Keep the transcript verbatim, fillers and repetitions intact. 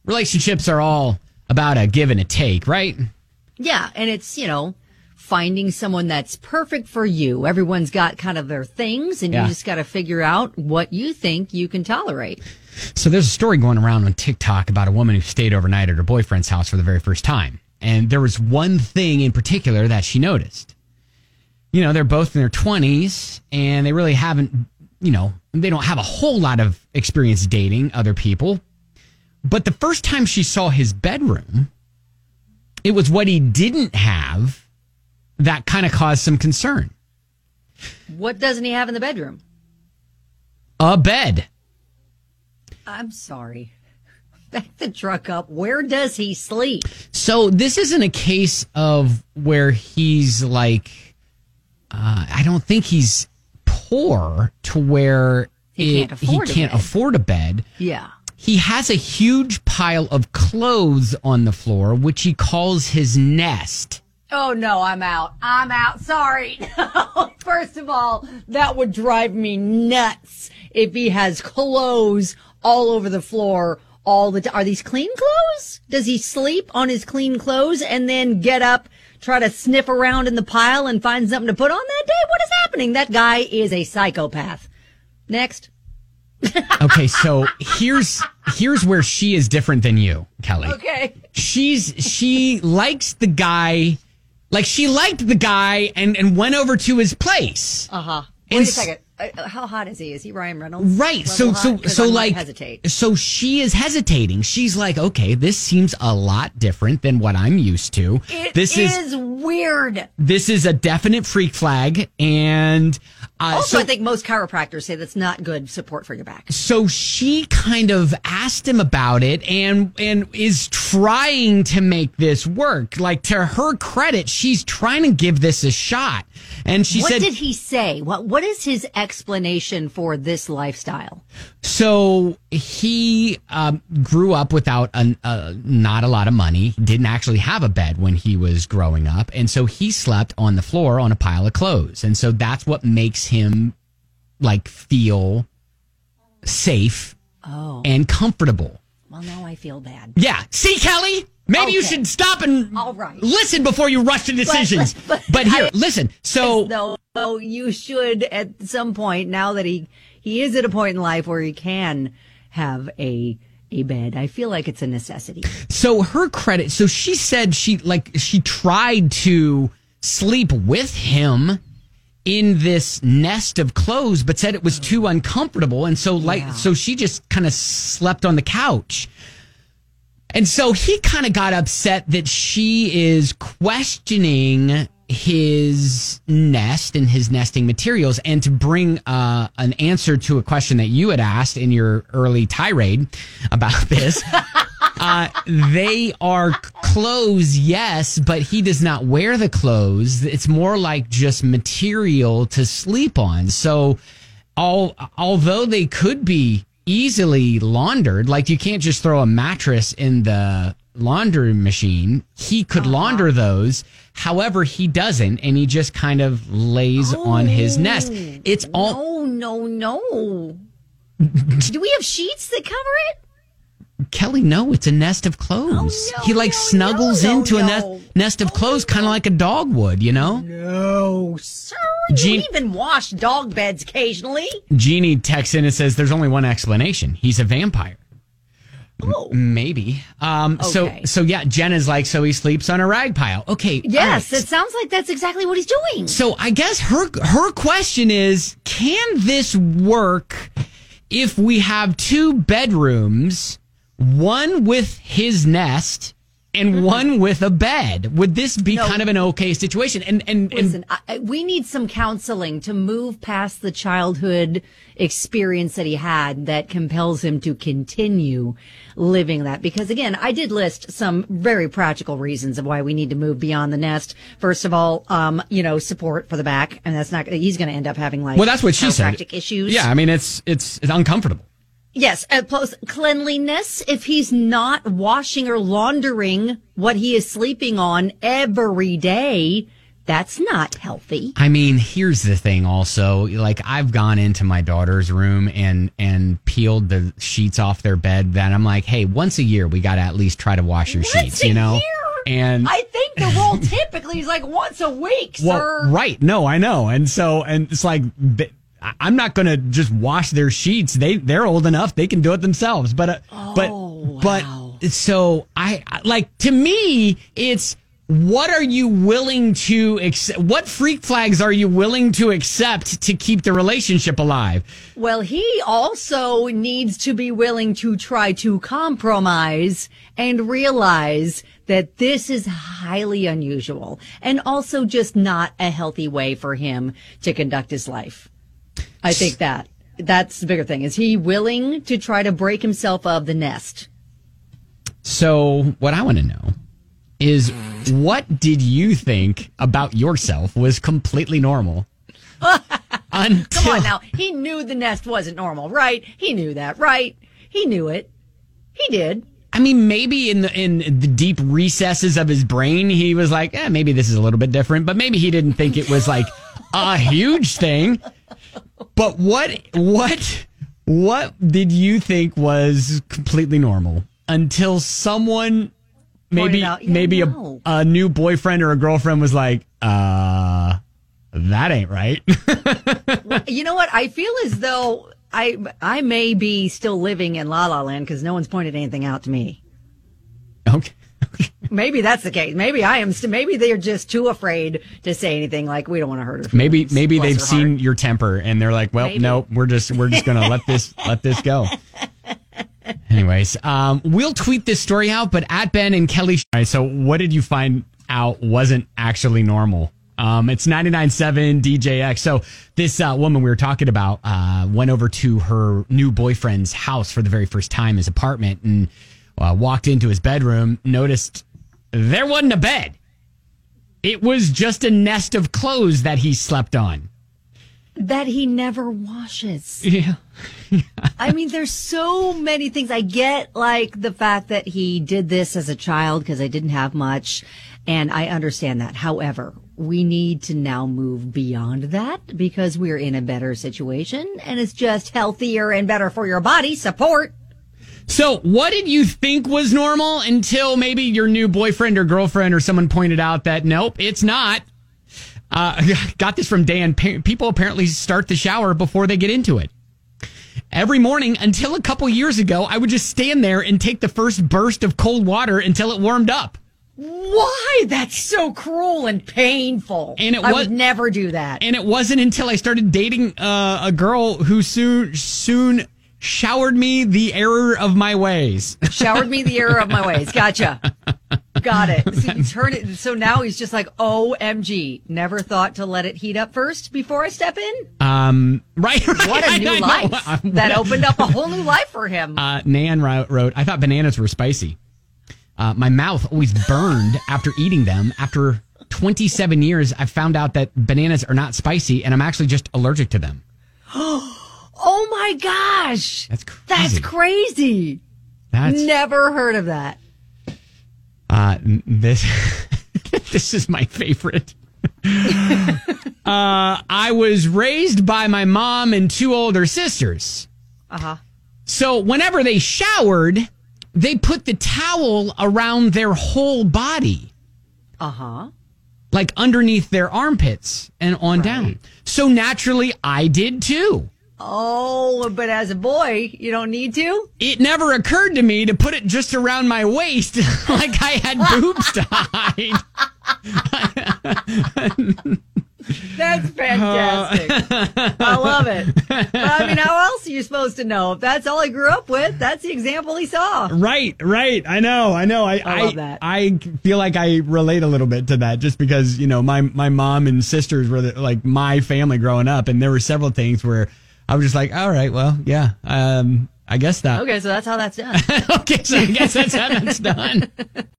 relationships are all about a give and a take, right? Yeah, and it's, you know, finding someone that's perfect for you. Everyone's got kind of their things, and yeah. you just got to figure out what you think you can tolerate. So there's a story going around on TikTok about a woman who stayed overnight at her boyfriend's house for the very first time. And there was one thing in particular that she noticed. You know, they're both in their twenties, and they really haven't, you know, they don't have a whole lot of experience dating other people. But the first time she saw his bedroom, it was what he didn't have that kind of caused some concern. What doesn't he have in the bedroom? A bed. I'm sorry. Back the truck up. Where does he sleep? So this isn't a case of where he's like, uh, I don't think he's poor to where he it, can't, afford, he can't a afford a bed. Yeah. He has a huge pile of clothes on the floor, which he calls his nest. Oh, no, I'm out. I'm out. Sorry. First of all, that would drive me nuts if he has clothes all over the floor all the time. Are these clean clothes? Does he sleep on his clean clothes and then get up, try to sniff around in the pile and find something to put on that day? What is happening? That guy is a psychopath. Next. Okay, so here's here's where she is different than you, Kelly. Okay. She's she likes the guy, like she liked the guy and, and went over to his place. Uh-huh. Wait and a second. Uh, how hot is he? Is he Ryan Reynolds? Right. So so hot? so I like hesitate. So she is hesitating. She's like, okay, this seems a lot different than what I'm used to. It this is, is weird. This is a definite freak flag, and uh, also so, I think most chiropractors say that's not good support for your back. So she kind of asked him about it, and and is trying to make this work. Like, to her credit, she's trying to give this a shot. And she what said, "What did he say? What What is his explanation for this lifestyle?" So he um, grew up without a, uh, not a lot of money. He didn't actually have a bed when he was growing up, and so he slept on the floor on a pile of clothes. And so that's what makes him like feel safe oh. and comfortable. Well, now I feel bad. Yeah. See, Kelly? Maybe okay. you should stop and All right. listen before you rush to decisions. But, but, but here, I, listen. So, no, no, you should at some point, now that he he is at a point in life where he can have a a bed. I feel like it's a necessity. So her credit. So she said she like she tried to sleep with him in this nest of clothes, but said it was too uncomfortable, and so like yeah. so she just kind of slept on the couch. And so he kind of got upset that she is questioning his nest and his nesting materials. And to bring uh, an answer to a question that you had asked in your early tirade about this, uh, they are clothes, yes, but he does not wear the clothes. It's more like just material to sleep on. So all, although they could be easily laundered, like you can't just throw a mattress in the laundry machine, he could uh-huh. launder those. However, he doesn't, and he just kind of lays oh, on his nest. It's all no, no, no. Do we have sheets that cover it? Kelly, no, it's a nest of clothes. Oh, no, he like no, snuggles no, no, into no. a nest nest of oh, clothes, kind of like a dog would, you know? No, sir. Jean- you even wash dog beds occasionally. Jeannie texts in and says, "There's only one explanation. He's a vampire." Oh, M- maybe. Um, okay. So, so yeah, Jen is like, so he sleeps on a rag pile. Okay. Yes, right. It sounds like that's exactly what he's doing. So I guess her her question is, can this work if we have two bedrooms, one with his nest and mm-hmm. one with a bed? Would this be no. kind of an okay situation? And and, Listen, and I, we need some counseling to move past the childhood experience that he had that compels him to continue living that. Because again, I did list some very practical reasons of why we need to move beyond the nest. First of all, um, you know, support for the back, and that's not. He's going to end up having like well, that's what she said. Issues. Yeah, I mean, it's it's, it's uncomfortable. Yes, uh, plus cleanliness. If he's not washing or laundering what he is sleeping on every day, That's not healthy. I mean, here's the thing also. Like, I've gone into my daughter's room and and peeled the sheets off their bed. That I'm like, hey, once a year, we got to at least try to wash your Once sheets, a you know? year? And I think the rule typically is like once a week, well, sir. right. No, I know. And so, and it's like, I- I'm not going to just wash their sheets. They, they're old enough. They can do it themselves. But, uh, Oh, but, wow. but so I, I- like, to me, it's, what are you willing to accept? What freak flags are you willing to accept to keep the relationship alive? Well, he also needs to be willing to try to compromise and realize that this is highly unusual and also just not a healthy way for him to conduct his life. I think that that's the bigger thing. Is he willing to try to break himself of the nest? So what I want to know is, what did you think about yourself was completely normal? Until, Come on now. He knew the nest wasn't normal, right? He knew that, right? He knew it. He did. I mean, maybe in the in the deep recesses of his brain, he was like, eh, maybe this is a little bit different, but maybe he didn't think it was like a huge thing. But what what what did you think was completely normal until someone maybe out, yeah, maybe a, no. a new boyfriend or a girlfriend was like, uh, that ain't right. You know what? I feel as though I I may be still living in La La Land because no one's pointed anything out to me. Okay. Maybe that's the case. Maybe I am. St- maybe they're just too afraid to say anything. Like, we don't want to hurt her. Maybe feelings. maybe Bless they've her seen heart. your temper and they're like, well, Maybe. no, we're just we're just gonna let this let this go. Anyways, um, we'll tweet this story out, but at Ben and Kelly. All right, so what did you find out wasn't actually normal? Um, it's ninety-nine point seven D J X. So this uh, woman we were talking about uh, went over to her new boyfriend's house for the very first time, his apartment, and uh, walked into his bedroom, noticed there wasn't a bed. It was just a nest of clothes that he slept on. that he never washes. Yeah. I mean, there's so many things. I get like the fact that he did this as a child because I didn't have much, and I understand that. However, we need to now move beyond that because we're in a better situation and it's just healthier and better for your body. Support. So what did you think was normal until maybe your new boyfriend or girlfriend or someone pointed out that, nope, it's not? Uh, got this from Dan. Pa- people apparently start the shower before they get into it. Every morning until a couple years ago, I would just stand there and take the first burst of cold water until it warmed up. Why? That's so cruel and painful. And it I was- would never do that. And it wasn't until I started dating uh, a girl who soon soon showered me the error of my ways. Showered me the error of my ways. Gotcha. Got it. So, you turn it, so now he's just like, O M G. Never thought to let it heat up first before I step in? Um, right, right. What a new I know. life. Uh, That opened up a whole new life for him. Uh, Nan wrote, I thought bananas were spicy. Uh, my mouth always burned after eating them. After twenty-seven years, I found out that bananas are not spicy, and I'm actually just allergic to them. Oh my gosh. That's crazy. That's crazy. That's Never heard of that. uh, this. This is my favorite. uh, I was raised by my mom and two older sisters. Uh-huh. So whenever they showered, they put the towel around their whole body, Uh-huh. like underneath their armpits and on down. So naturally, I did too. Oh, but as a boy, you don't need to? It never occurred to me to put it just around my waist like I had boobs to hide. That's fantastic. I love it. I mean, how else are you supposed to know? If that's all he grew up with, that's the example he saw. Right, right. I know, I know. I, I love that. I feel like I relate a little bit to that just because, you know, my, my mom and sisters were the, like my family growing up. And there were several things where I was just like, all right, well, yeah, um, I guess that. Okay, so that's how that's done. Okay, so I guess that's how that's done.